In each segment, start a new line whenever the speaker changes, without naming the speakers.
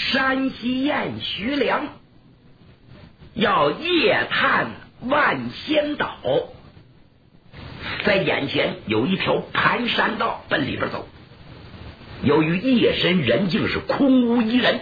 山西偃徐良要夜探万仙岛，在眼前有一条盘山道奔里边走。由于夜深人静，是空无一人，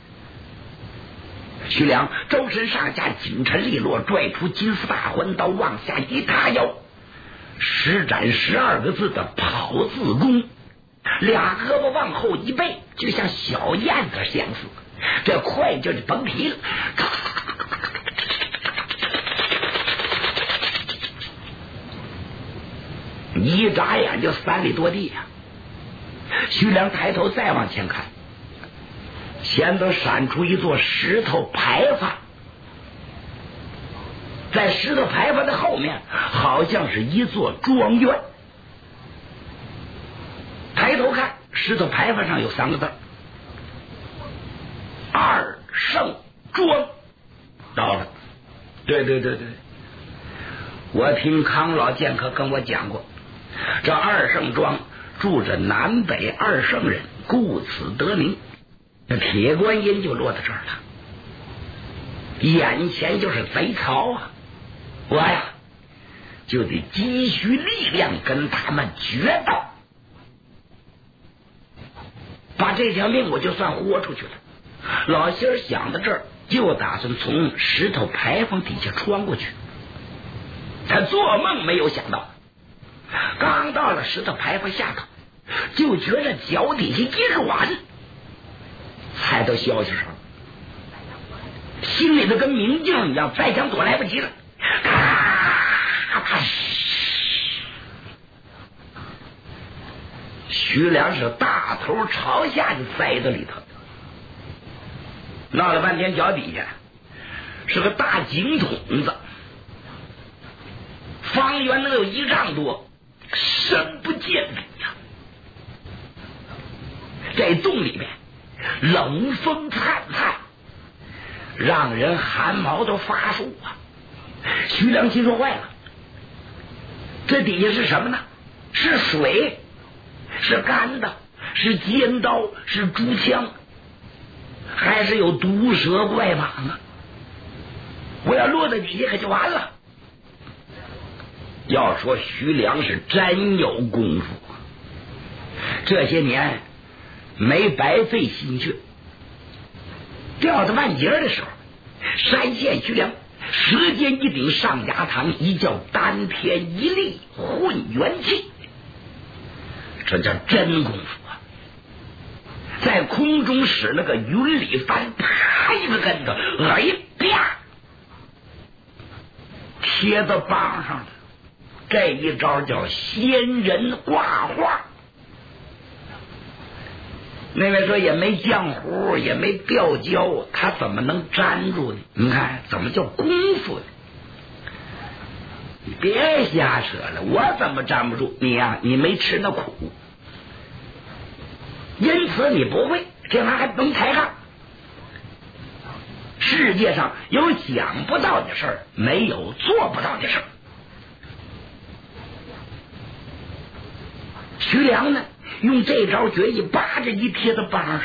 徐良周身上下紧沉利落，拽出金丝大环刀，往下一塌腰，施展12个字的跑字功，俩胳膊往后一背，就像小燕子相似，这快就是甭提了。一眨眼就3里多地呀！徐良抬头再往前看，前头闪出一座石头牌坊，在石头牌坊的后面好像是一座庄园。抬头看，石头牌坊上有3个字：二圣庄。到了，对，我听康老剑客跟我讲过，这二圣庄住着南北2圣人，故此得名。这铁观音就落在这儿了，眼前就是贼曹啊！我呀就得积蓄力量跟他们决斗，把这条命我就算豁出去了。老仙儿想到这儿，就打算从石头牌坊底下穿过去。他做梦没有想到，刚到了石头牌坊下头，就觉着脚底下一软，猜到消息上，心里头跟明镜一样，再想躲来不及了。徐良是大头朝下就栽到里头，闹了半天，脚底下是个大井筒子，方圆能有1丈多，深不见底呀！这洞里面冷风灿灿，让人汗毛都发竖啊！徐良心说坏了，这底下是什么呢？是水，是干的，是尖刀，是竹枪，还是有毒蛇怪蟒啊！我要落在底下可就完了。要说徐良是真有功夫，这些年没白费心血。掉到半截的时候，山县徐良舌尖一顶上牙膛，一叫丹田一力混元气，这叫真功夫啊！在空中使了个云里翻，啪一个跟头，哎啪，贴到帮上了。这一招叫仙人画画。那位说也没浆糊，也没掉胶，他怎么能粘住呢？你看怎么叫功夫呢？你别瞎扯了，我怎么粘不住你呀？你没吃那苦，因此你不会，这玩意儿还甭抬杠。世界上有想不到的事儿，没有做不到的事儿。徐良呢，用这招绝艺，扒着一贴到帮上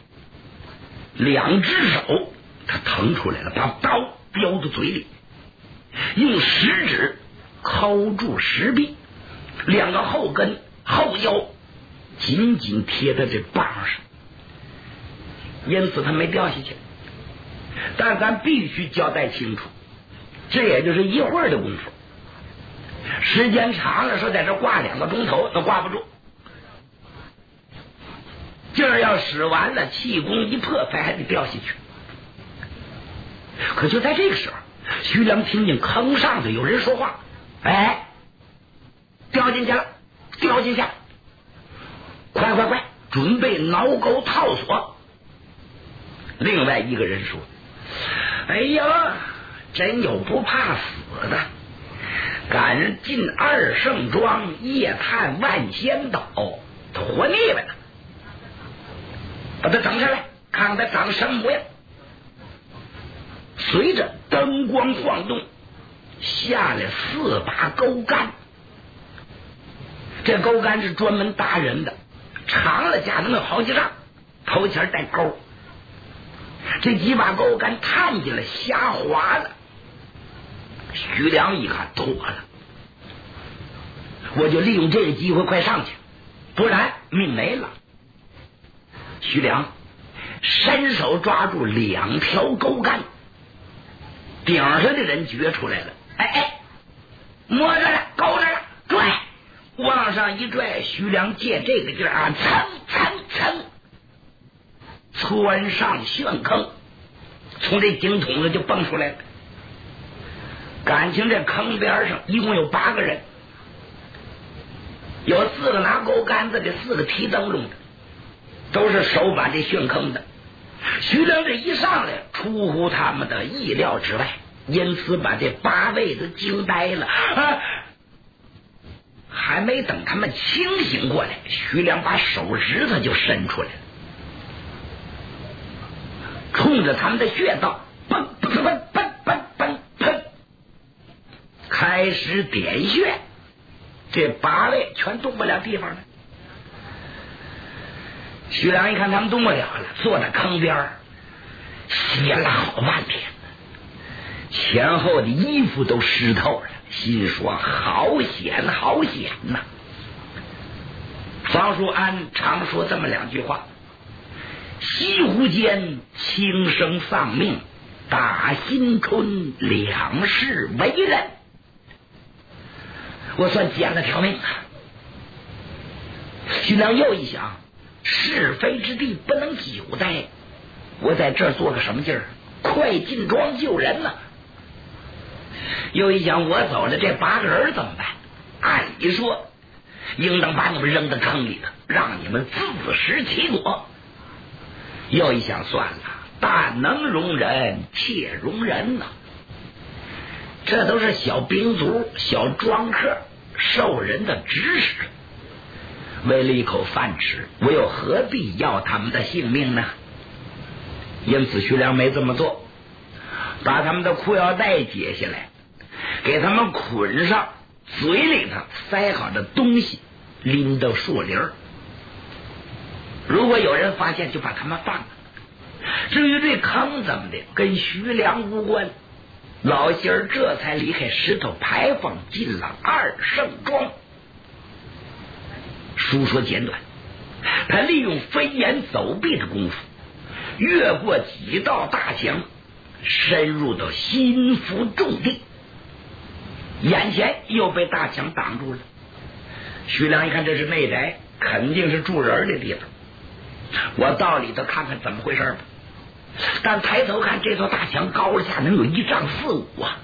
，2只手他腾出来了，把刀叼到嘴里，用食指抠住石壁，2个后跟后腰紧紧贴在这帮上，因此他没掉下去。但咱必须交代清楚，这也就是一会儿的功夫，时间长了说在这挂2个钟头都挂不住，劲儿要使完了，气功一破才还得掉下去。可就在这个时候，徐良听见坑上头有人说话，哎，掉进去了，掉进去了，快，准备挠钩套索。另外一个人说，哎呀，真有不怕死的，敢进2圣庄夜探万仙岛，他活腻歪了，把他整下来，看看他长什么模样。随着灯光晃动，下来4把钩竿，这钩竿是专门打人的，长了架能有好几丈，头前带钩， 这几把钩杆探进来，瞎滑了。徐良一看，妥了，我就利用这个机会快上去，不然命没了。徐良伸手抓住2条钩杆，顶上的人觉出来了，哎，摸着了，勾着了，拽，往上一拽，徐良借这个劲儿啊，噌，窜上旋坑，从这井筒子就蹦出来了。感情这坑边上一共有8个人，有4个拿钩杆子的，4个提灯笼的，都是手把这旋坑的。徐良这一上来，出乎他们的意料之外，因此把这8位都惊呆了。还没等他们清醒过来，徐良把手指头就伸出来了，冲着他们的穴道砰，开始点穴。这8位全动不了地方了。徐良一看他们动不了了，坐在坑边歇了好半天，前后的衣服都湿透了，心说好险呐。方叔安常说这么2句话：西湖间轻生丧命，打新春2世为人。我算捡了条命啊！徐良又一想，是非之地不能久待，我在这儿做个什么劲儿？快进庄救人呢！又一想，我走了，这8个人怎么办？按理说应当把你们扔到坑里头，让你们自食其果。又一想，算了，但能容人且容人呐。这都是小兵卒、小庄客受人的指使，为了一口饭吃，我又何必要他们的性命呢？因此徐良没这么做，把他们的裤腰带解下来，给他们捆上，嘴里头塞好的东西拎到树林儿，如果有人发现就把他们放了。至于这坑怎么的，跟徐良无关。老仙儿这才离开石头牌坊，进了2圣庄。书说简短，他利用飞檐走壁的功夫，越过几道大墙，深入到心腹重地，眼前又被大墙挡住了。徐良一看这是内宅，肯定是住人的地方，我到里头看看怎么回事吧。但抬头看，这座大墙高了下能有1丈4、5啊，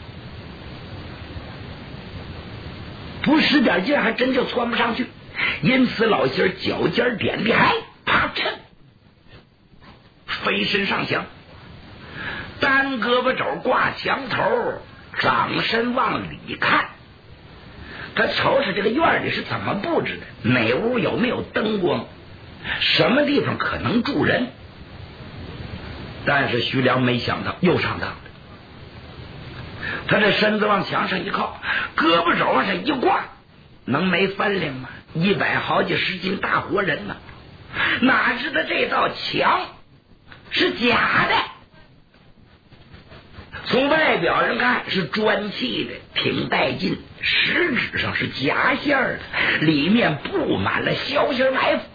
不使点劲还真就窜不上去。因此老仙儿脚尖点地，啪嚓，飞身上墙，单胳膊肘挂墙头，掌身往里看。他瞅瞅这个院里是怎么布置的，哪屋有没有灯光，什么地方可能住人。但是徐良没想到又上当了，他这身子往墙上一靠，胳膊肘往上一挂，能没分量吗？100好几10斤大活人呢，哪知道这道墙是假的，从外表上看是砖砌的，挺带劲，实质上是假馅的，里面布满了消息埋伏，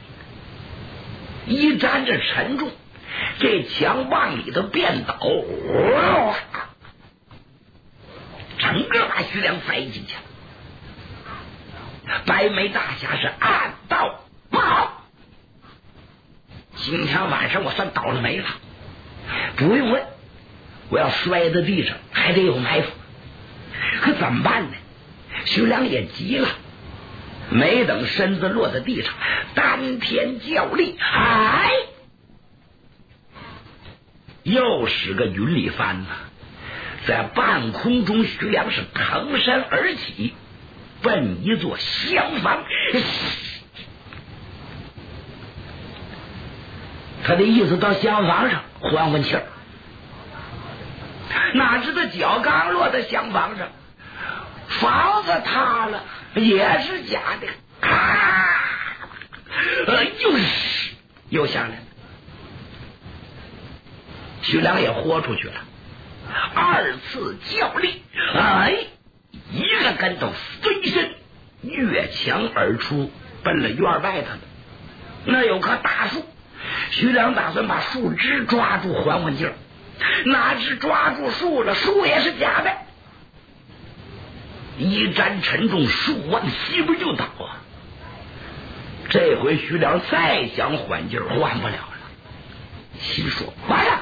一沾着沉重，这墙往里头变倒，整个把徐良塞进去了。白眉大侠是暗道不好，今天晚上我算倒了霉了。不用问，我要摔在地上，还得有埋伏，可怎么办呢？徐良也急了，没等身子落在地上，丹田较力，又使个云里翻呐，在半空中徐良是腾身而起，奔一座厢房。他的意思到厢房上缓缓气儿，哪知道脚刚落在厢房上，房子塌了，也是假的，又下来了。 徐良也豁出去了，二次较力，一个跟头飞身越墙而出，奔了院外头了。那有棵大树，徐良打算把树枝抓住缓缓劲儿，哪知抓住树了，树也是假的，一沾沉重，树往西边就倒啊！这回徐良再想缓劲儿，缓不了了，心说完了，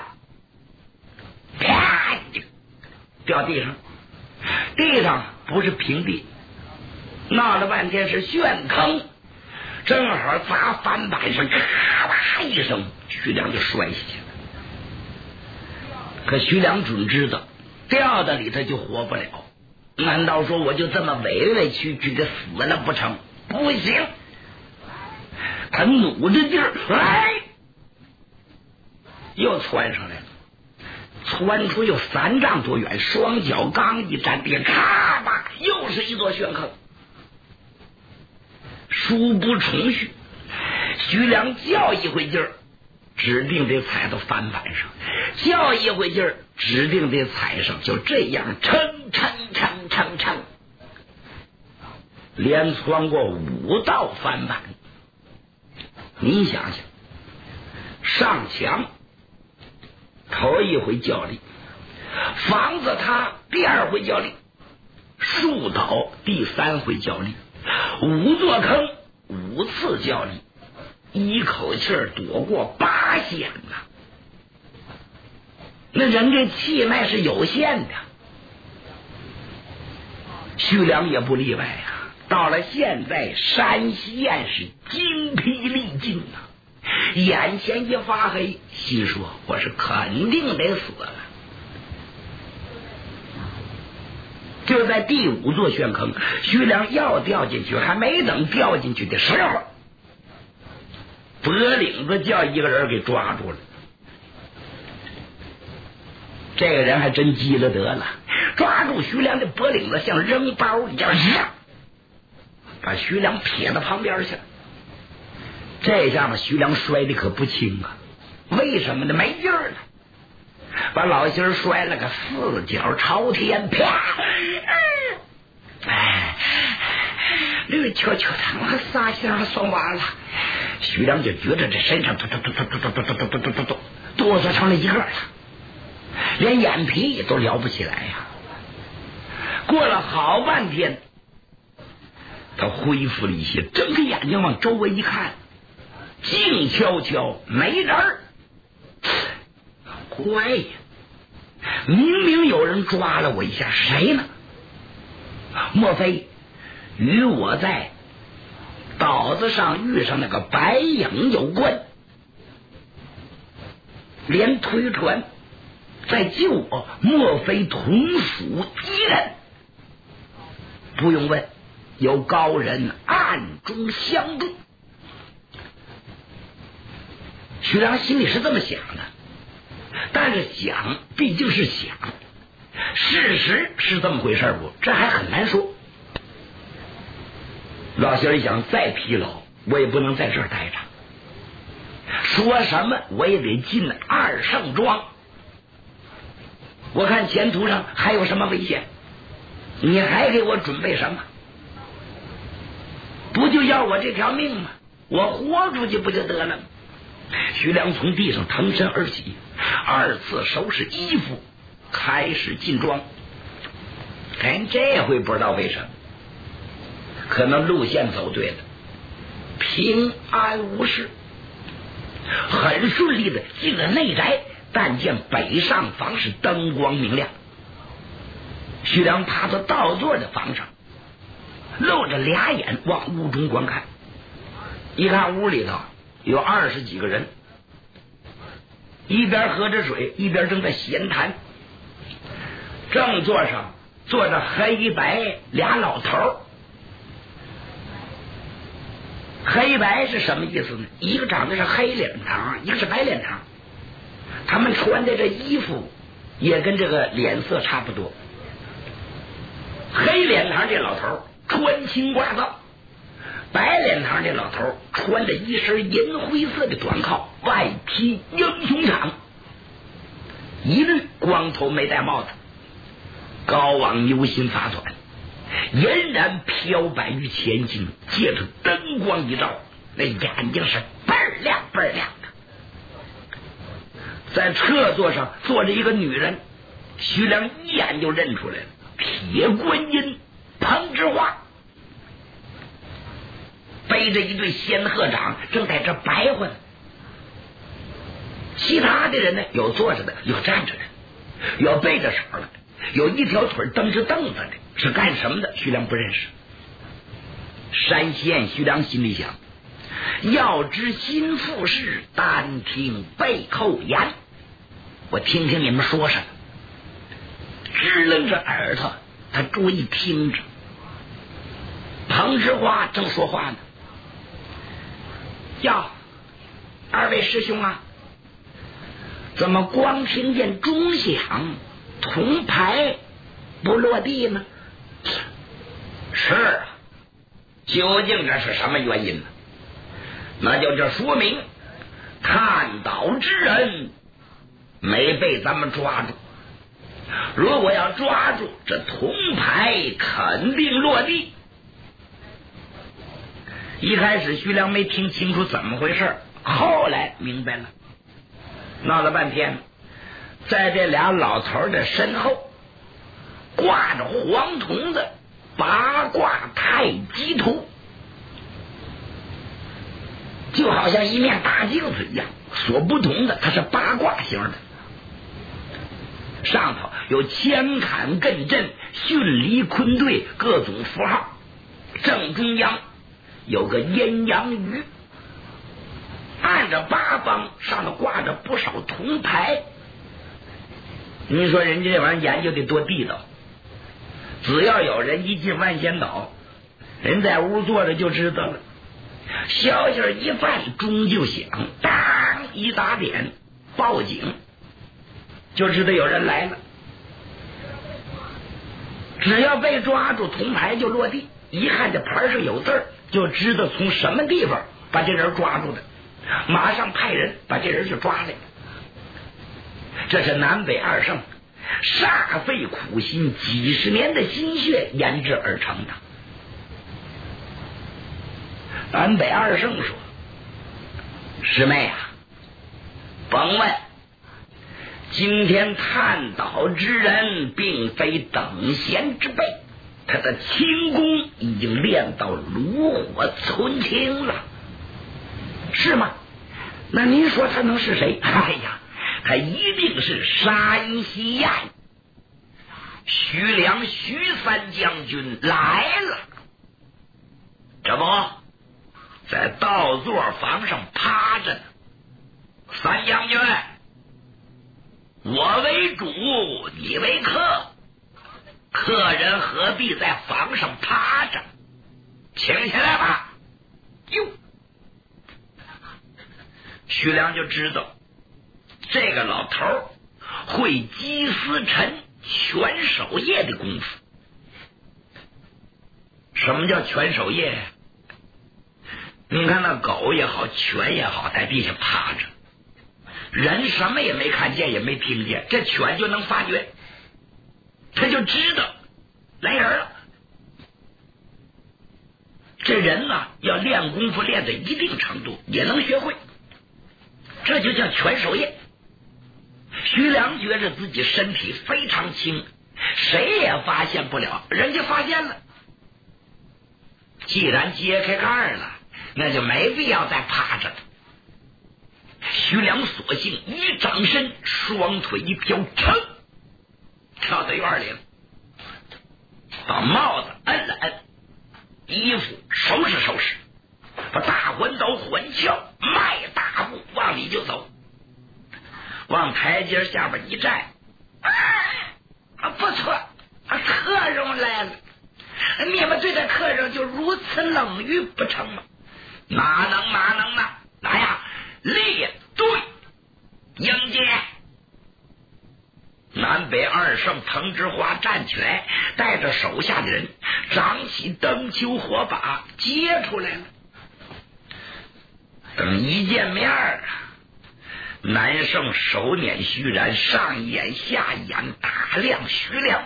啪，掉地上，地上不是平地，闹了半天是旋坑，正好砸翻板上，咔啦一声，徐良就摔下去了。可徐良准知道掉到里头就活不了，难道说我就这么委委屈屈的死了不成？不行，他努着劲儿，又窜上来了，窜出有3丈多远，双脚刚一站地，咔吧，又是一座悬坑。殊不重续，徐良叫一回劲儿，指定得踩到翻板上，叫一回劲儿，指定得踩上，就这样撑，连窜过5道翻板。你想想，上墙头一回较力，房子塌第2回较力，树倒第3回较力，5座坑5次较力，一口气儿躲过8险呐！那人这气脉是有限的，徐良也不例外啊。到了现在，山西县是精疲力尽呐，眼前一发黑，心说我是肯定得死了。就在第5座悬坑，徐良要掉进去，还没等掉进去的时候，脖领子叫一个人给抓住了。这个人还真急了得了，抓住徐良的脖领子，像扔包一样，把徐良撇到旁边去了。这下子徐良摔的可不轻啊！为什么呢？没劲儿了，把老心摔了个4脚朝天，啪！绿球球他妈撒下算完了。徐良就觉得这身上哆嗦成了一个了，连眼皮都撩不起来呀。过了好半天，他恢复了一些，睁开眼睛往周围一看，静悄悄，没人儿。怪呀，明明有人抓了我一下，谁呢？莫非与我在岛子上遇上那个白影有关？连推船在救我，莫非同属一人？不用问，有高人暗中相助。徐良心里是这么想的，但是想毕竟是想，事实是这么回事不？这还很难说。老先生想，再疲劳我也不能在这儿待着，说什么我也得进2圣庄。我看前途上还有什么危险？你还给我准备什么？不就要我这条命吗？我活出去不就得了吗？徐良从地上腾身而起，2次收拾衣服，开始进庄。这回不知道为什么，可能路线走对了，平安无事，很顺利的进了内宅。但见北上房是灯光明亮，徐良趴到倒座的房上，露着俩眼往屋中观看。一看屋里头有20几个人，一边喝着水，一边正在闲谈。正座上坐着黑白俩老头。黑白是什么意思呢？一个长得是黑脸膛，一个是白脸膛。他们穿的这衣服也跟这个脸色差不多。黑脸膛这老头穿青褂子，白脸膛这老头穿着一身银灰色的短靠，外披英雄氅。 一律光头没戴帽子，高望牛心发团，俨然飘摆于前行，借着灯光一照，那眼睛是倍亮倍亮的。在车座上坐着一个女人，徐良一眼就认出来了，铁观音彭之花，背着一对仙鹤掌，正在这白活呢。其他的人呢，有坐着的，有站着的，有背着手的，有一条腿蹬着凳子的，是干什么的？徐良不认识。山县徐良心里想，要知心腹事，单听背后言。我听听你们说什么。支棱着耳朵，他注意听着。彭之花正说话呢，呀，二位师兄啊，怎么光听见钟响，铜牌不落地呢？是啊，究竟这是什么原因呢？那就这说明看倒之人没被咱们抓住。如果要抓住，这铜牌肯定落地。一开始徐良没听清楚怎么回事，后来明白了。闹了半天，在这俩老头的身后挂着黄铜的八卦太极图，就好像一面大镜子一样，所不同的它是八卦形的，上头有乾坎艮震巽离坤兑各种符号，正中央有个阴阳鱼，按着八方上头挂着不少铜牌。你说人家这玩意儿研究得多地道，只要有人一进万仙岛，人在屋坐着就知道了，消息一犯钟就响，当一打点报警，就知道有人来了。只要被抓住，铜牌就落地，一看这牌上有字儿，就知道从什么地方把这人抓住的，马上派人把这人就抓来。这是南北二圣煞费苦心几十年的心血研制而成的。南北二圣说：师妹啊，甭问，今天探倒之人并非等闲之辈，他的轻功已经练到炉火纯青了。是吗？那您说他能是谁？哎呀，他一定是山西燕徐良徐三将军来了。这不在倒座房上趴着呢。三将军，我为主，你为客，客人何必在房上趴着？请起来吧。哟，徐良就知道这个老头会击丝尘全守夜的功夫。什么叫全守夜？你看那狗也好，犬也好，在地下趴着，人什么也没看见，也没听见，这犬就能发觉，他就知道来人了。这人呢，要练功夫练到一定程度，也能学会，这就叫全守夜。徐良觉着自己身体非常轻，谁也发现不了，人家发现了。既然揭开盖了，那就没必要再趴着了。徐良索性一掌身，双腿一飘，噌跳到院里了，把帽子摁了摁，衣服收拾收拾，把大环刀环鞘，迈大步往里就走，往台阶下边一站。不错，客人来了，你们对待客人就如此冷遇不成吗？哪能呢？来呀，列队迎接。南北二圣彭之花站起来，带着手下的人掌起灯球火把接出来了。等一见面啊， 南圣手捻徐然，上眼下眼打量徐良。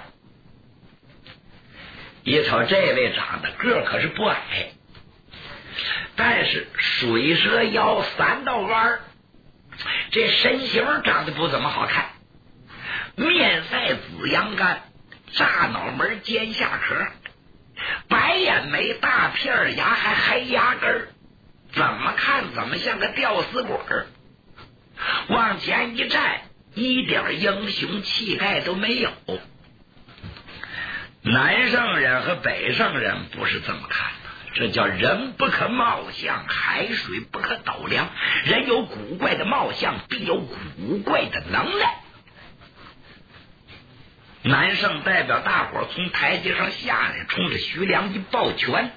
一瞅这位长得个可是不矮，但是水蛇腰三道弯，这身形长得不怎么好看，面赛紫阳干，炸脑门尖下壳，白眼眉大片牙还黑牙根，怎么看怎么像个吊死鬼儿。往前一站，一点英雄气概都没有。南圣人和北圣人不是这么看的，这叫人不可貌相，海水不可斗量。人有古怪的貌相，必有古怪的能耐。南圣代表大伙从台阶上下来，冲着徐良一抱拳。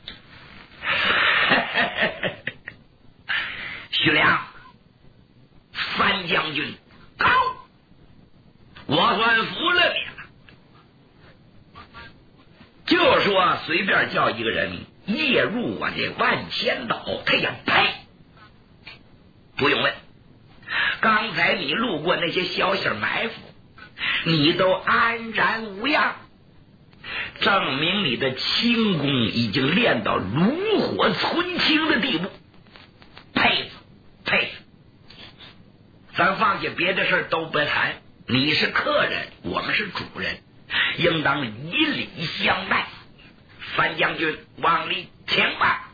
徐良，范将军高，我算服了你了。就说随便叫一个人夜入我这万千岛，他也配？不用问，刚才你路过那些小小埋伏，你都安然无恙，证明你的轻功已经练到炉火纯青的地步。配配，咱放下别的事都不谈，你是客人，我们是主人，应当以礼相待。范将军往里请吧。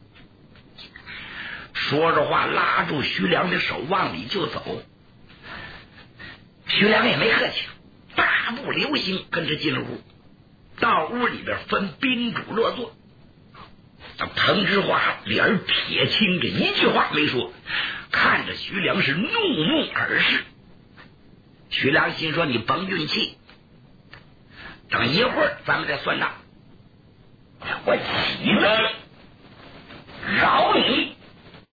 说着话，拉住徐良的手往里就走。徐良也没客气，大步流星跟着进屋，到屋里边分宾主落座。彭之华脸铁青着，一句话没说，看着徐良是怒目而视。徐良心说，你甭运气，等一会儿咱们再算账。我起来了。